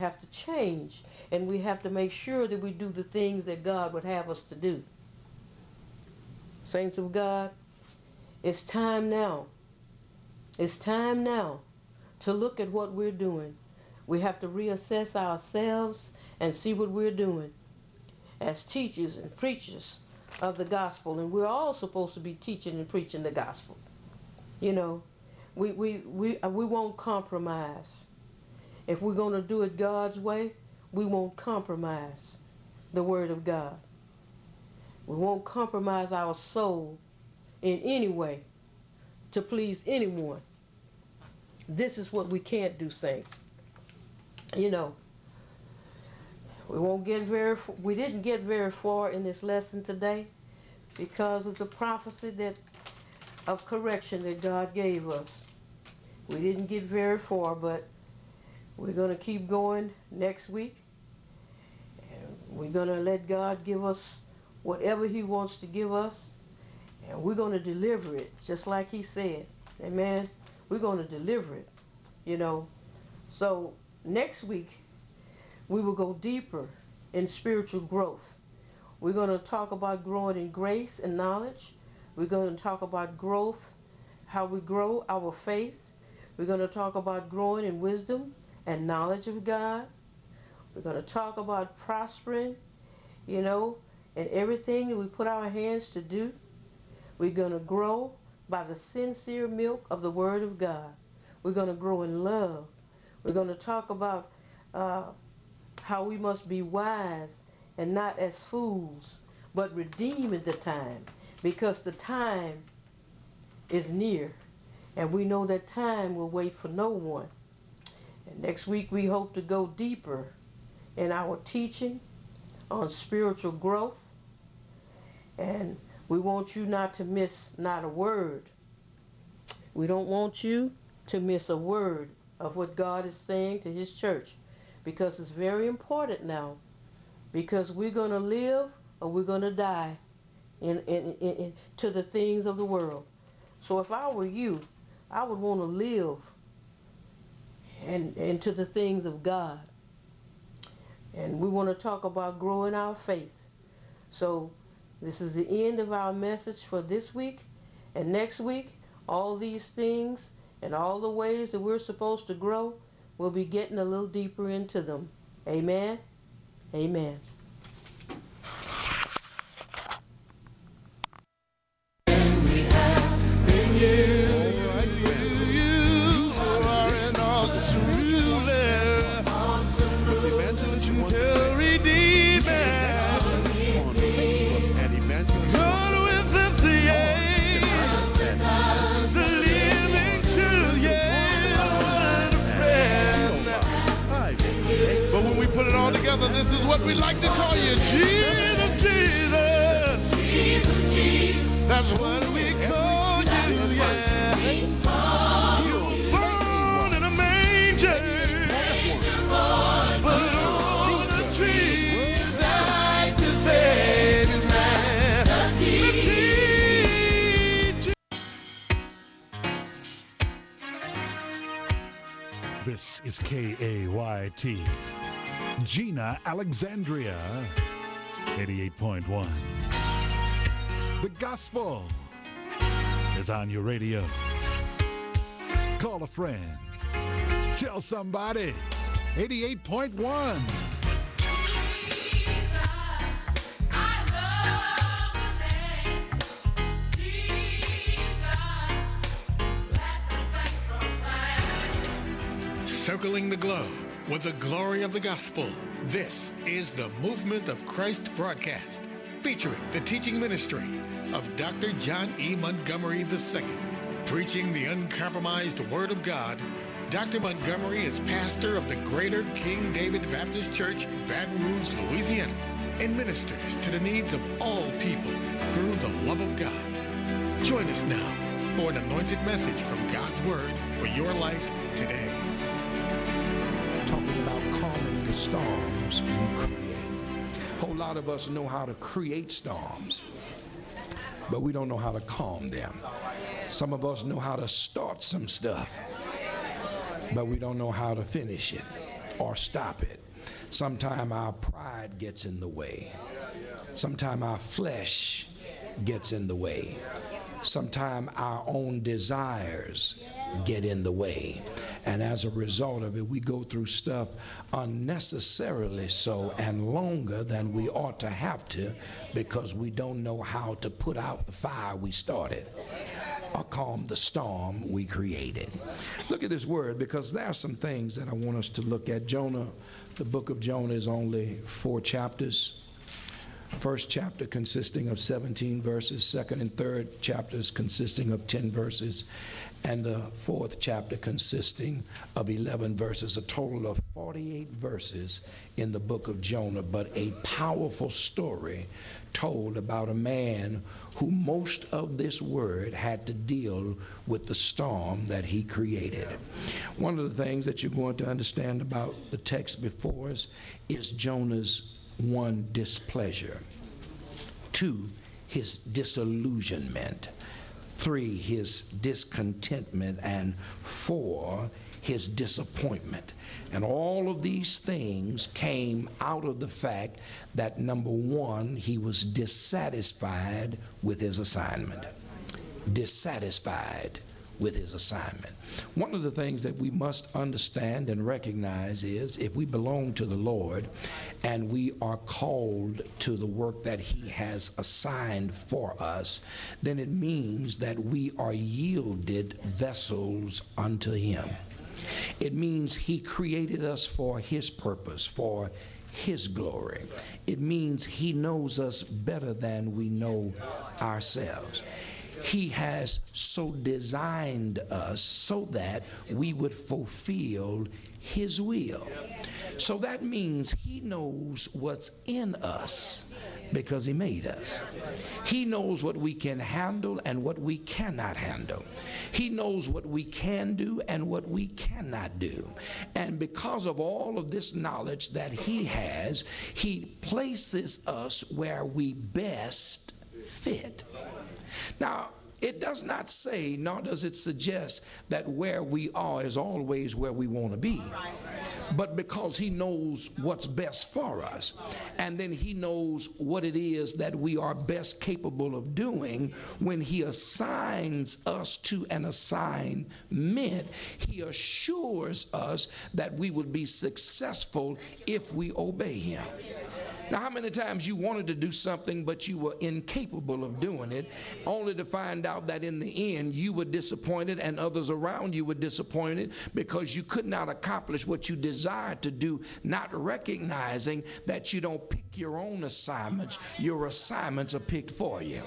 have to change, and we have to make sure that we do the things that God would have us to do. Saints of God, it's time now. It's time now to look at what we're doing. We have to reassess ourselves and see what we're doing as teachers and preachers of the gospel. And we're all supposed to be teaching and preaching the gospel. You know, we won't compromise. If we're going to do it God's way, we won't compromise the word of God. We won't compromise our soul in any way to please anyone. This is what we can't do, saints. You know, we didn't get very far in this lesson today because of the prophecy of correction that God gave us. We didn't get very far, but we're going to keep going next week. And we're going to let God give us whatever He wants to give us. And we're going to deliver it, just like He said. Amen. We're going to deliver it, you know. So next week, we will go deeper in spiritual growth. We're going to talk about growing in grace and knowledge. We're going to talk about growth, how we grow our faith. We're going to talk about growing in wisdom and knowledge of God. We're going to talk about prospering, you know, in everything that we put our hands to do. We're going to grow by the sincere milk of the Word of God. We're going to grow in love. We're going to talk about how we must be wise and not as fools, but redeeming the time, because the time is near, and we know that time will wait for no one. And next week we hope to go deeper in our teaching on spiritual growth, and we want you not to miss not a word. We don't want you to miss a word of what God is saying to His church, because it's very important now, because we're going to live or we're going to die to the things of the world. So if I were you, I would want to live into the things of God. And we want to talk about growing our faith. So this is the end of our message for this week. And next week, all these things and all the ways that we're supposed to grow, we'll be getting a little deeper into them. Amen? Amen. This is what we like to call you, Jesus, Jesus. Jesus, Jesus. That's what we call you, yeah. You were born in a manger, but on a tree died to save his man. This is KAYT. Gina Alexandria, 88.1. The gospel is on your radio. Call a friend. Tell somebody. 88.1. Circling the globe with the glory of the gospel. This is the Movement of Christ broadcast, featuring the teaching ministry of Dr. John E. Montgomery II. Preaching the uncompromised Word of God, Dr. Montgomery is pastor of the Greater King David Baptist Church, Baton Rouge, Louisiana, and ministers to the needs of all people through the love of God. Join us now for an anointed message from God's Word for your life today. Talking about calming the storms you create. A whole lot of us know how to create storms, but we don't know how to calm them. Some of us know how to start some stuff, but we don't know how to finish it. or stop it. Sometimes our pride gets in the way. Sometimes our flesh gets in the way. Sometimes our own desires get in the way. And as a result of it, we go through stuff unnecessarily so and longer than we ought to have to, because we don't know how to put out the fire we started or calm the storm we created. Look at this word, because there are some things that I want us to look at. Jonah, the book of Jonah is only 4 chapters. First chapter consisting of 17 verses, second and third chapters consisting of 10 verses, and the fourth chapter consisting of 11 verses, a total of 48 verses in the book of Jonah, but a powerful story told about a man who most of this word had to deal with the storm that he created. One of the things that you're going to understand about the text before us is Jonah's 1, displeasure. 2, his disillusionment. 3, his discontentment. And 4, his disappointment. And all of these things came out of the fact that, number 1, he was dissatisfied with his assignment. Dissatisfied with his assignment. One of the things that we must understand and recognize is, if we belong to the Lord and we are called to the work that he has assigned for us, then it means that we are yielded vessels unto him. It means he created us for his purpose, for his glory. It means he knows us better than we know ourselves. He has so designed us so that we would fulfill his will. So that means he knows what's in us because he made us. He knows what we can handle and what we cannot handle. He knows what we can do and what we cannot do. And because of all of this knowledge that he has, he places us where we best fit. Now, it does not say, nor does it suggest that where we are is always where we want to be. But because he knows what's best for us, and then he knows what it is that we are best capable of doing, when he assigns us to an assignment, he assures us that we will be successful if we obey him. Now, how many times you wanted to do something but you were incapable of doing it, only to find out that in the end you were disappointed and others around you were disappointed because you could not accomplish what you desired to do, not recognizing that you don't pick your own assignments, your assignments are picked for you.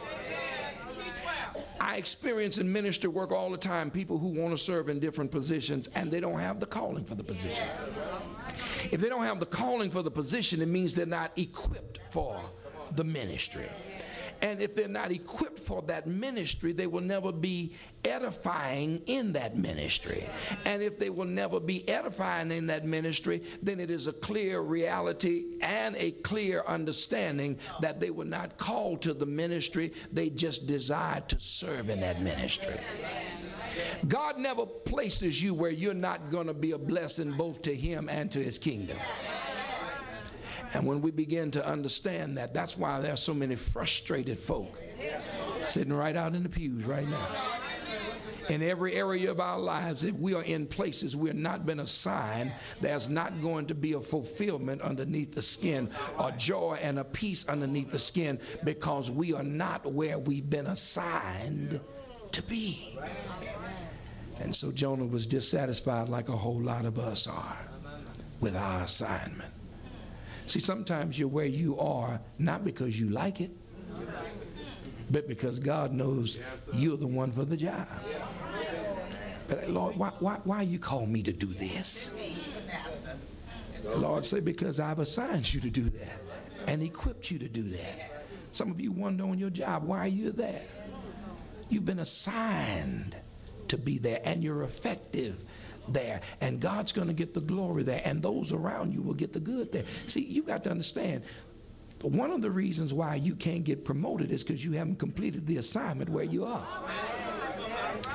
I experience in ministry work all the time people who want to serve in different positions and they don't have the calling for the position. If they don't have the calling for the position, it means they're not equipped for the ministry. And if they're not equipped for that ministry, they will never be edifying in that ministry. And if they will never be edifying in that ministry, then it is a clear reality and a clear understanding that they were not called to the ministry. They just desired to serve in that ministry. God never places you where you're not going to be a blessing both to him and to his kingdom. And when we begin to understand that, that's why there are so many frustrated folk sitting right out in the pews right now. In every area of our lives, if we are in places we have not been assigned, there's not going to be a fulfillment underneath the skin, a joy and a peace underneath the skin, because we are not where we've been assigned to be. And so Jonah was dissatisfied, like a whole lot of us are, with our assignment. See, sometimes you're where you are not because you like it, but because God knows you're the one for the job. But Lord, why you call me to do this? The Lord say, because I've assigned you to do that and equipped you to do that. Some of you wonder on your job, why are you there? You've been assigned to be there, and you're effective there, and God's going to get the glory there, and those around you will get the good there. See, you've got to understand, one of the reasons why you can't get promoted is because you haven't completed the assignment where you are.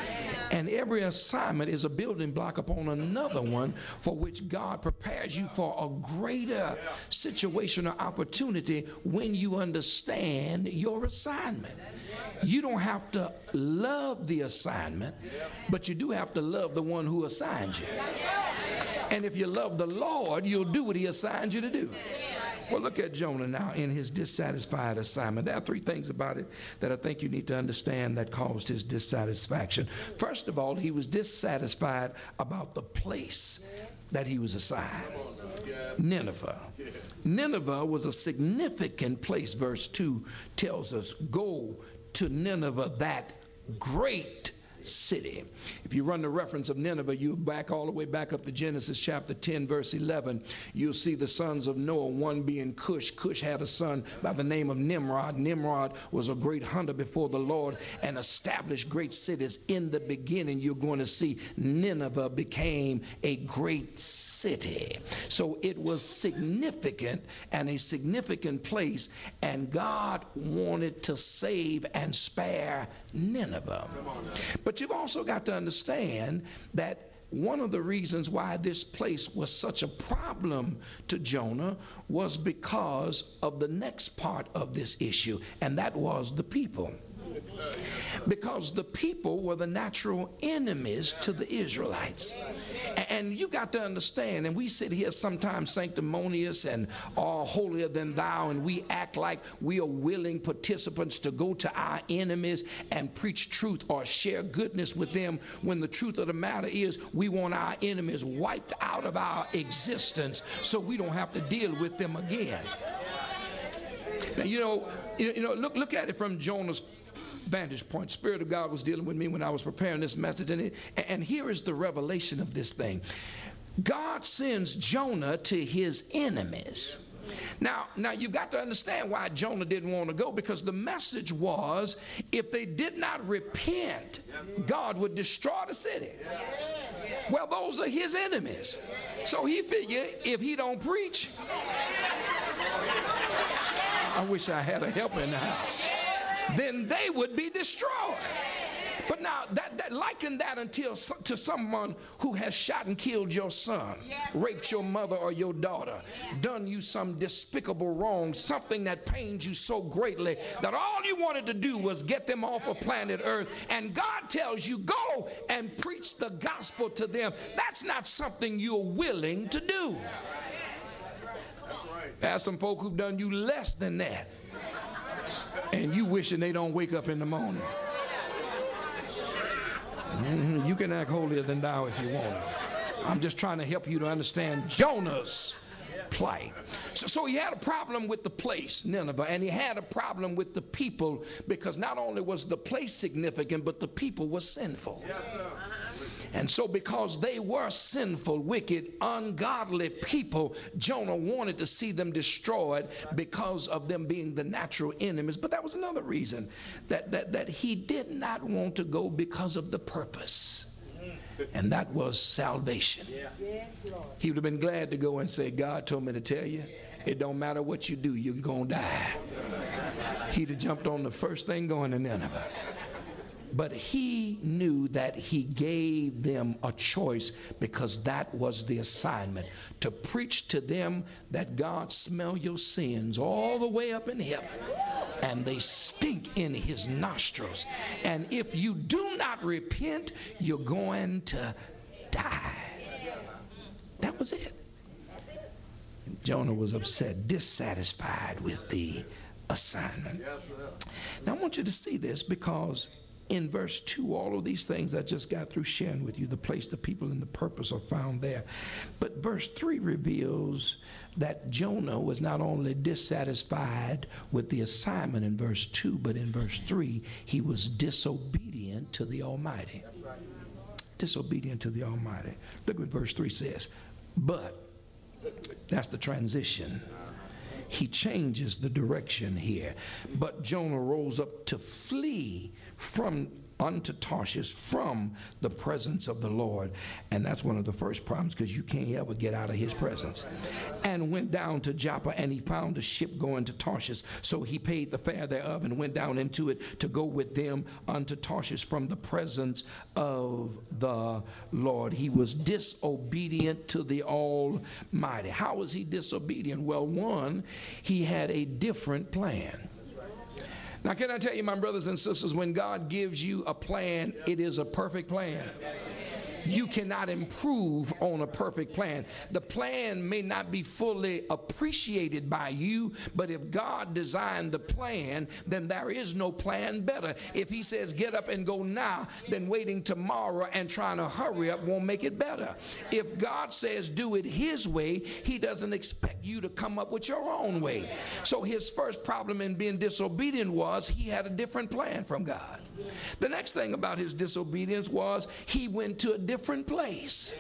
And every assignment is a building block upon another one for which God prepares you for a greater situation or opportunity when you understand your assignment. You don't have to love the assignment, but you do have to love the one who assigned you. And if you love the Lord, you'll do what he assigned you to do. Well, look at Jonah now in his dissatisfied assignment. There are three things about it that I think you need to understand that caused his dissatisfaction. First of all, he was dissatisfied about the place that he was assigned. Nineveh. Nineveh was a significant place. Verse 2 tells us, go to Nineveh, that great city. If you run the reference of Nineveh, you back all the way back up to Genesis chapter 10 verse 11, you'll see the sons of Noah, one being Cush. Cush had a son by the name of Nimrod. Nimrod was a great hunter before the Lord and established great cities. In the beginning, you're going to see Nineveh became a great city. So it was significant and a significant place, and God wanted to save and spare Nineveh. But you've also got to understand that one of the reasons why this place was such a problem to Jonah was because of the next part of this issue, and that was the people. Because the people were the natural enemies to the Israelites. And you got to understand, and we sit here sometimes sanctimonious and all holier than thou, and we act like we are willing participants to go to our enemies and preach truth or share goodness with them, when the truth of the matter is we want our enemies wiped out of our existence so we don't have to deal with them again. Now, look at it from Jonah's vantage point. Spirit of God was dealing with me when I was preparing this message, and here is the revelation of this thing. God sends Jonah to his enemies. Now you've got to understand why Jonah didn't want to go, because the message was if they did not repent, God would destroy the city. Well, those are his enemies. So he figured if he don't preach, I wish I had a helper in the house, then they would be destroyed. But now liken that to someone who has shot and killed your son, raped your mother or your daughter, done you some despicable wrong, something that pains you so greatly that all you wanted to do was get them off of planet Earth, and God tells you go and preach the gospel to them. That's not something you're willing to do. There's some folk who've done you less than that, and you wishing they don't wake up in the morning. You can act holier than thou if you want to. I'm just trying to help you to understand Jonah's plight. So he had a problem with the place, Nineveh, and he had a problem with the people, because not only was the place significant, but the people were sinful. And so because they were sinful, wicked, ungodly people, Jonah wanted to see them destroyed because of them being the natural enemies. But that was another reason that he did not want to go, because of the purpose. And that was salvation. He would have been glad to go and say, God told me to tell you, it don't matter what you do, you're going to die. He'd have jumped on the first thing going to Nineveh. But he knew that he gave them a choice, because that was the assignment, to preach to them that God smell your sins all the way up in heaven, and they stink in his nostrils. And if you do not repent, you're going to die. That was it. Jonah was upset, dissatisfied with the assignment. Now I want you to see this, because in verse 2, all of these things I just got through sharing with you, the place, the people, and the purpose are found there. But verse 3 reveals that Jonah was not only dissatisfied with the assignment in verse 2, but in verse 3, he was disobedient to the Almighty. Disobedient to the Almighty. Look what verse 3 says. But, that's the transition. He changes the direction here. But Jonah rose up to flee from unto Tarshish from the presence of the Lord. And that's one of the first problems, because you can't ever get out of his presence. And went down to Joppa, and he found a ship going to Tarshish. So he paid the fare thereof and went down into it to go with them unto Tarshish from the presence of the Lord. He was disobedient to the Almighty. How was he disobedient? Well, one, he had a different plan. Now, can I tell you, my brothers and sisters, when God gives you a plan, it is a perfect plan. You cannot improve on a perfect plan. The plan may not be fully appreciated by you, but if God designed the plan, then there is no plan better. If he says get up and go now, then waiting tomorrow and trying to hurry up won't make it better. If God says do it his way, he doesn't expect you to come up with your own way. So his first problem in being disobedient was he had a different plan from God. The next thing about his disobedience was he went to a different place.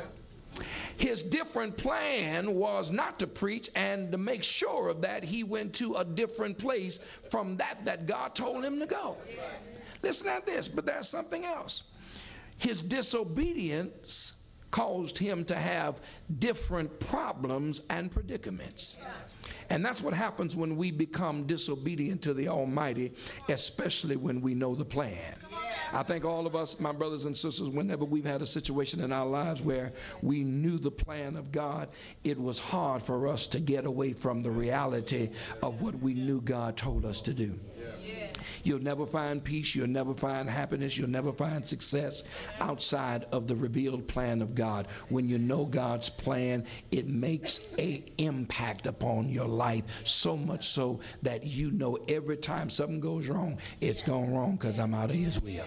His different plan was not to preach, and to make sure of that, he went to a different place from that God told him to go. Listen at this, but there's something else. His disobedience caused him to have different problems and predicaments. And that's what happens when we become disobedient to the Almighty, especially when we know the plan. I think all of us, my brothers and sisters, whenever we've had a situation in our lives where we knew the plan of God, it was hard for us to get away from the reality of what we knew God told us to do. You'll never find peace, you'll never find happiness, you'll never find success outside of the revealed plan of God. When you know God's plan, it makes an impact upon your life, so much so that you know every time something goes wrong, it's gone wrong because I'm out of his will.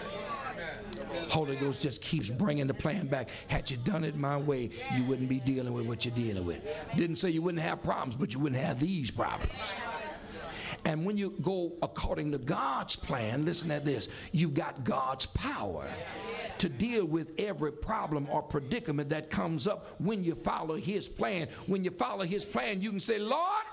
Holy Ghost just keeps bringing the plan back. Had you done it my way, you wouldn't be dealing with what you're dealing with. Didn't say you wouldn't have problems, but you wouldn't have these problems. And when you go according to God's plan, listen to this, you've got God's power to deal with every problem or predicament that comes up when you follow his plan. When you follow his plan, you can say, Lord,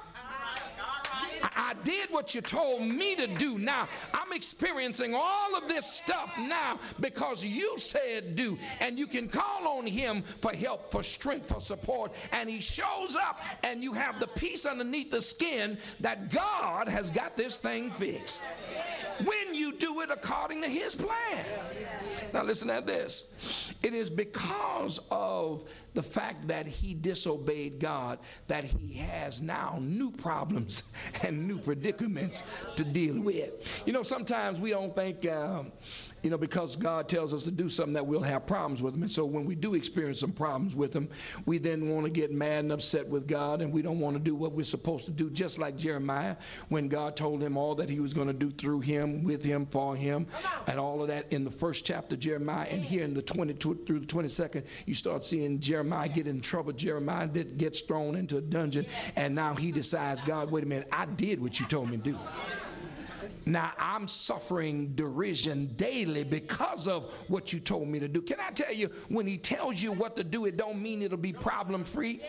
I did what you told me to do. Now, I'm experiencing all of this stuff now because you said do. And you can call on him for help, for strength, for support. And he shows up and you have the peace underneath the skin that God has got this thing fixed. When you do it according to his plan. Now listen to this. It is because of the fact that he disobeyed God that he has now new problems and new predicaments to deal with. You know, sometimes we don't think, because God tells us to do something that we'll have problems with him. And so when we do experience some problems with him, we then want to get mad and upset with God, and we don't want to do what we're supposed to do, just like Jeremiah, when God told him all that he was going to do through him, with him, for him, and all of that in the first chapter of Jeremiah. And here in the 22 through the 22nd, you start seeing Jeremiah get in trouble. Jeremiah gets thrown into a dungeon, and now he decides, God, wait a minute, I did what you told me to do. Now I'm suffering derision daily because of what you told me to do. Can I tell you, when he tells you what to do, it don't mean it'll be problem free.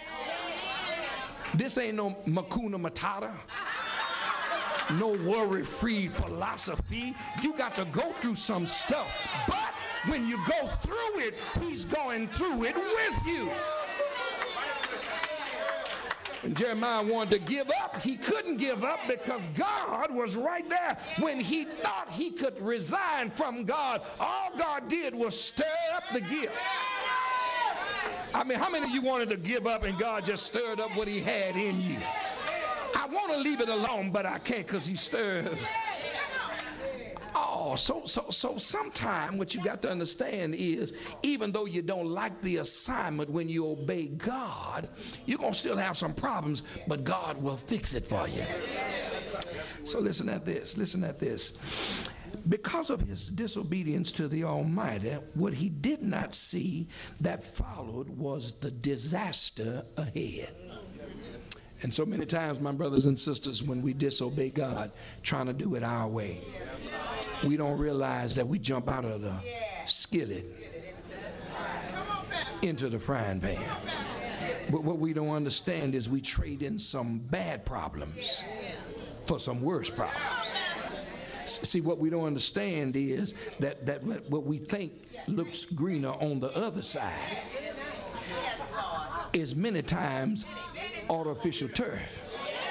This ain't no Hakuna Matata, no worry free philosophy. You got to go through some stuff, but when you go through it, he's going through it with you. When Jeremiah wanted to give up, he couldn't give up because God was right there. When he thought he could resign from God, all God did was stir up the gift. I mean, how many of you wanted to give up and God just stirred up what he had in you? I want to leave it alone, but I can't because he stirs. Oh, so sometimes what you got to understand is, even though you don't like the assignment, when you obey God, you're going to still have some problems, but God will fix it for you. So listen at this. Because of his disobedience to the Almighty, what he did not see that followed was the disaster ahead. And so many times, my brothers and sisters, when we disobey God, trying to do it our way, we don't realize that we jump out of the skillet into the frying pan. But what we don't understand is we trade in some bad problems for some worse problems. See, what we don't understand is that what we think looks greener on the other side is many times artificial turf.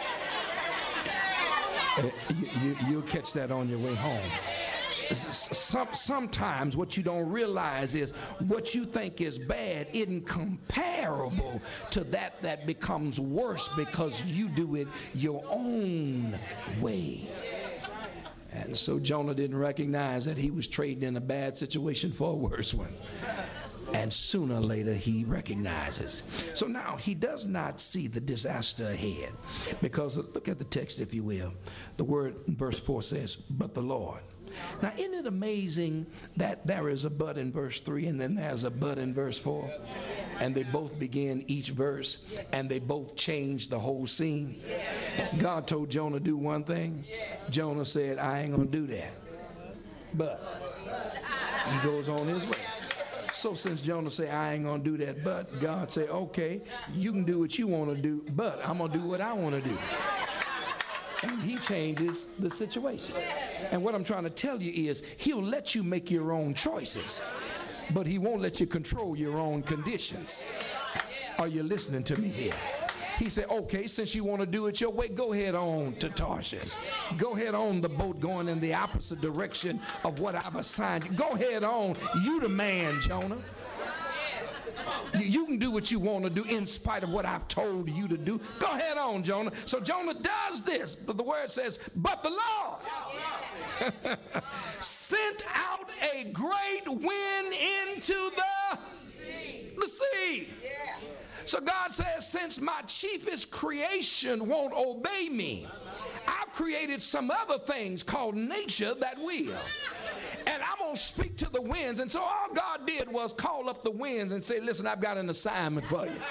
You'll catch that on your way home. Sometimes what you don't realize is what you think is bad isn't comparable to that becomes worse because you do it your own way. And so Jonah didn't recognize that he was trading in a bad situation for a worse one. And sooner or later he recognizes. So now he does not see the disaster ahead, because look at the text, if you will. The word in verse 4 says, but the Lord. Now, isn't it amazing that there is a but in verse 3 and then there's a but in verse 4? And they both begin each verse and they both change the whole scene. God told Jonah to do one thing. Jonah said, I ain't going to do that. But he goes on his way. So since Jonah said, I ain't going to do that, but God said, okay, you can do what you want to do, but I'm going to do what I want to do. And he changes the situation. And what I'm trying to tell you is he'll let you make your own choices, but he won't let you control your own conditions. Are you listening to me here? He said, okay, since you want to do it your way, go ahead on to Tarshish. Go ahead on the boat going in the opposite direction of what I've assigned you. Go ahead on. You the man, Jonah. You can do what you want to do in spite of what I've told you to do. Go ahead on, Jonah. So Jonah does this, but the word says, but the Lord sent out a great wind into the sea. So God says, since my chiefest creation won't obey me, I've created some other things called nature that will. And I'm going to speak to the winds. And so all God did was call up the winds and say, listen, I've got an assignment for you.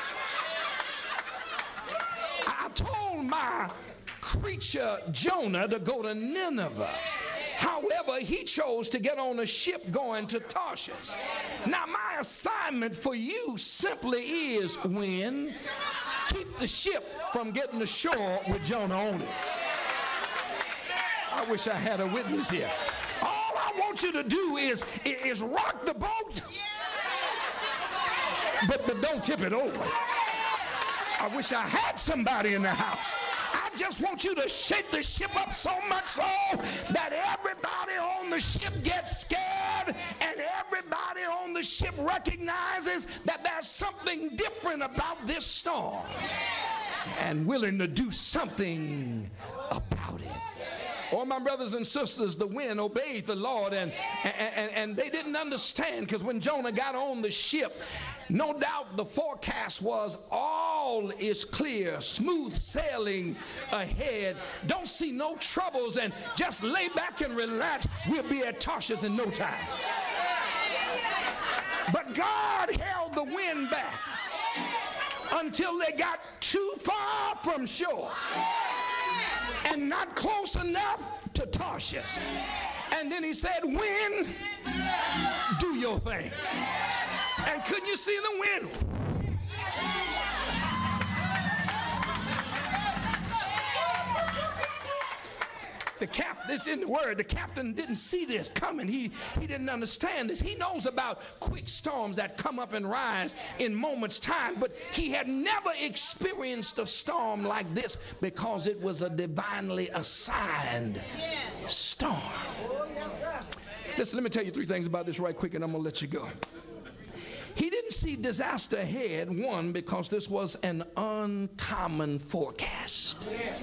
I told my creature Jonah to go to Nineveh. However, he chose to get on a ship going to Tarshish. Now, my assignment for you simply is, wind, keep the ship from getting ashore with Jonah on it. I wish I had a witness here. All I want you to do is rock the boat, but don't tip it over. I wish I had somebody in the house. I just want you to shake the ship up so much so that everybody on the ship gets scared and everybody on the ship recognizes that there's something different about this storm and willing to do something about it. Oh, my brothers and sisters, the wind obeyed the Lord, and they didn't understand, because when Jonah got on the ship, no doubt the forecast was all is clear, smooth sailing ahead, don't see no troubles, and just lay back and relax. We'll be at Tarshish in no time. But God held the wind back until they got too far from shore and not close enough to Tarshish. And then he said, wind, do your thing. And couldn't you see the wind? It's in the word. The captain didn't see this coming. He didn't understand this. He knows about quick storms that come up and rise in moments' time, but he had never experienced a storm like this because it was a divinely assigned storm. Listen, let me tell you three things about this right quick, and I'm going to let you go. He didn't see disaster ahead, one, because this was an uncommon forecast.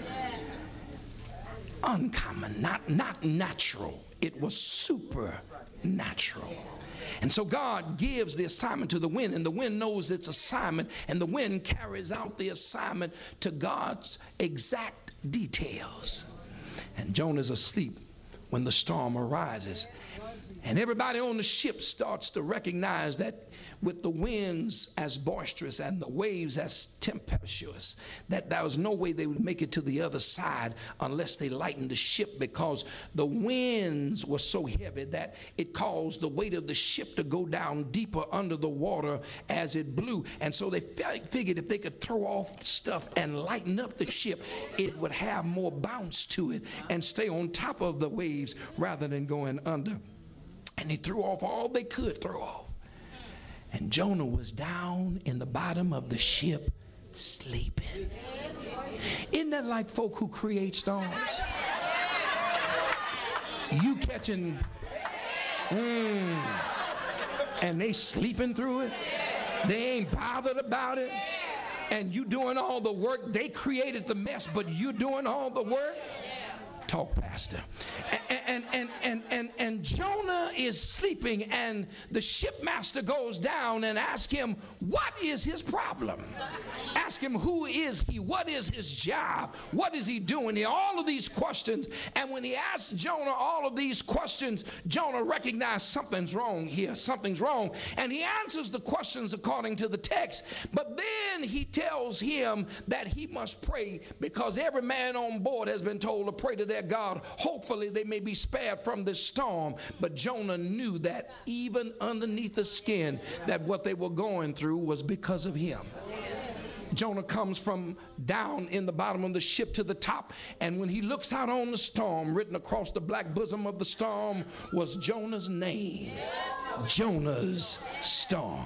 Uncommon, not natural. It was supernatural. And so God gives the assignment to the wind, and the wind knows its assignment, and the wind carries out the assignment to God's exact details. And Jonah's asleep when the storm arises. And everybody on the ship starts to recognize that with the winds as boisterous and the waves as tempestuous, that there was no way they would make it to the other side unless they lightened the ship, because the winds were so heavy that it caused the weight of the ship to go down deeper under the water as it blew. And so they figured if they could throw off stuff and lighten up the ship, it would have more bounce to it and stay on top of the waves waves rather than going under. And they threw off all they could throw off. And Jonah was down in the bottom of the ship sleeping. Isn't that like folk who create storms? You catching, and they sleeping through it. They ain't bothered about it. And you doing all the work. They created the mess, but you doing all the work. Talk, Pastor. And Jonah is sleeping, and the shipmaster goes down and asks him, what is his problem? Ask him, who is he? What is his job? What is he doing here? All of these questions. And when he asks Jonah all of these questions, Jonah recognized something's wrong here. Something's wrong. And he answers the questions according to the text. But then he tells him that he must pray, because every man on board has been told to pray to their God. Hopefully they may be spared from this storm. But Jonah knew that even underneath the skin, that what they were going through was because of him. Jonah comes from down in the bottom of the ship to the top, and when he looks out on the storm, written across the black bosom of the storm was Jonah's name. Jonah's storm.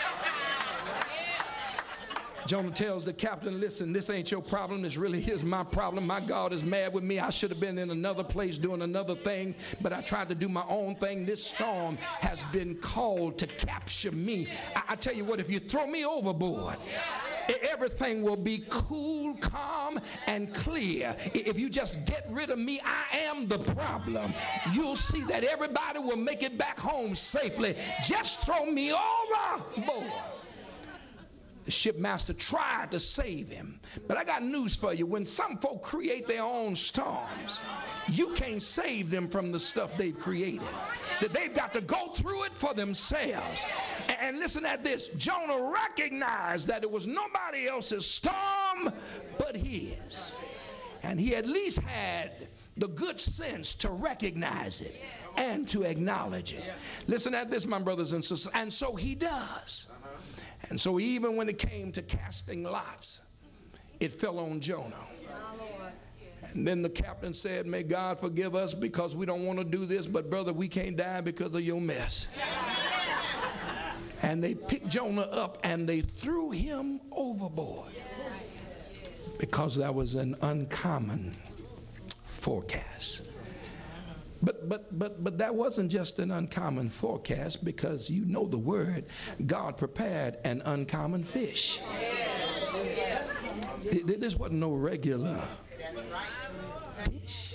Jonah tells the captain, listen, this ain't your problem. This really is my problem. My God is mad with me. I should have been in another place doing another thing, but I tried to do my own thing. This storm has been called to capture me. I tell you what, if you throw me overboard, everything will be cool, calm, and clear. If you just get rid of me, I am the problem. You'll see that everybody will make it back home safely. Just throw me overboard. The shipmaster tried to save him. But I got news for you. When some folk create their own storms, you can't save them from the stuff they've created. That they've got to go through it for themselves. And listen at this. Jonah recognized that it was nobody else's storm but his. And he at least had the good sense to recognize it and to acknowledge it. Listen at this, my brothers and sisters. And so he does. And so even when it came to casting lots, it fell on Jonah. And then the captain said, may God forgive us because we don't want to do this, but brother, we can't die because of your mess. And they picked Jonah up and they threw him overboard because that was an uncommon forecast. But that wasn't just an uncommon forecast, because you know the word, God prepared an uncommon fish. This wasn't no regular fish.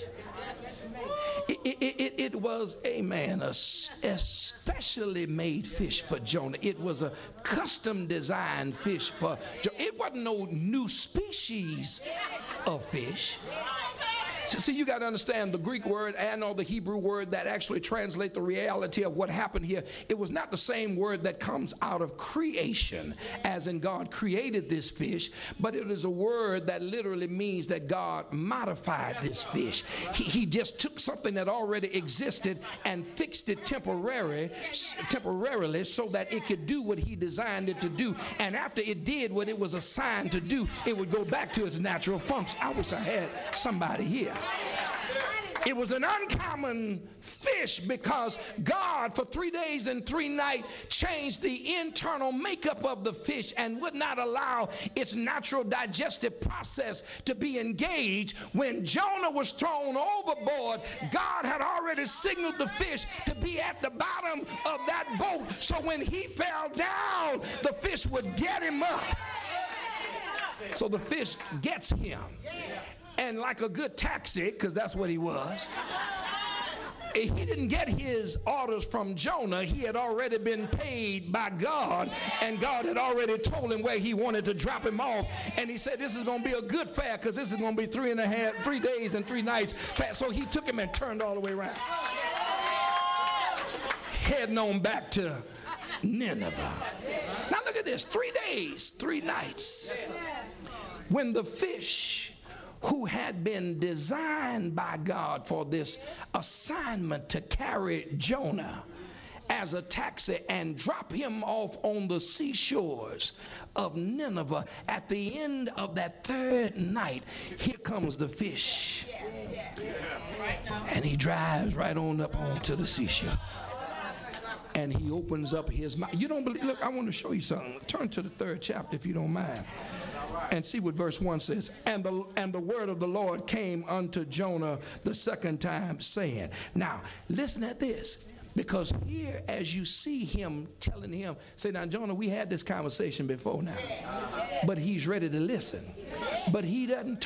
It was a specially made fish for Jonah. It was a custom designed fish for Jonah. It wasn't no new species of fish. See, you got to understand the Greek word and or the Hebrew word that actually translate the reality of what happened here. It was not the same word that comes out of creation, as in God created this fish, but it is a word that literally means that God modified this fish. He just took something that already existed and fixed it temporarily so that it could do what he designed it to do. And after it did what it was assigned to do, it would go back to its natural function. I wish I had somebody here. It was an uncommon fish because God for 3 days and 3 nights changed the internal makeup of the fish and would not allow its natural digestive process to be engaged. When Jonah was thrown overboard, God had already signaled the fish to be at the bottom of that boat, so when he fell down, the fish would get him up. So the fish gets him. And like a good taxi, because that's what he was, he didn't get his orders from Jonah. He had already been paid by God, and God had already told him where he wanted to drop him off. And he said, this is going to be a good fare, because this is going to be 3 days and 3 nights fare. So he took him and turned all the way around, heading on back to Nineveh. Now look at this, 3 days, 3 nights. When the fish, who had been designed by God for this assignment to carry Jonah as a taxi and drop him off on the seashores of Nineveh. At the end of that third night, here comes the fish. And he drives right on up onto the seashore. And he opens up his mouth. You don't believe? Look, I want to show you something. Turn to the 3rd chapter if you don't mind. And see what verse 1 says. And the word of the Lord came unto Jonah the 2nd time, saying. Now, listen at this. Because here, as you see him telling him, say, now, Jonah, we had this conversation before now. But he's ready to listen. But he doesn't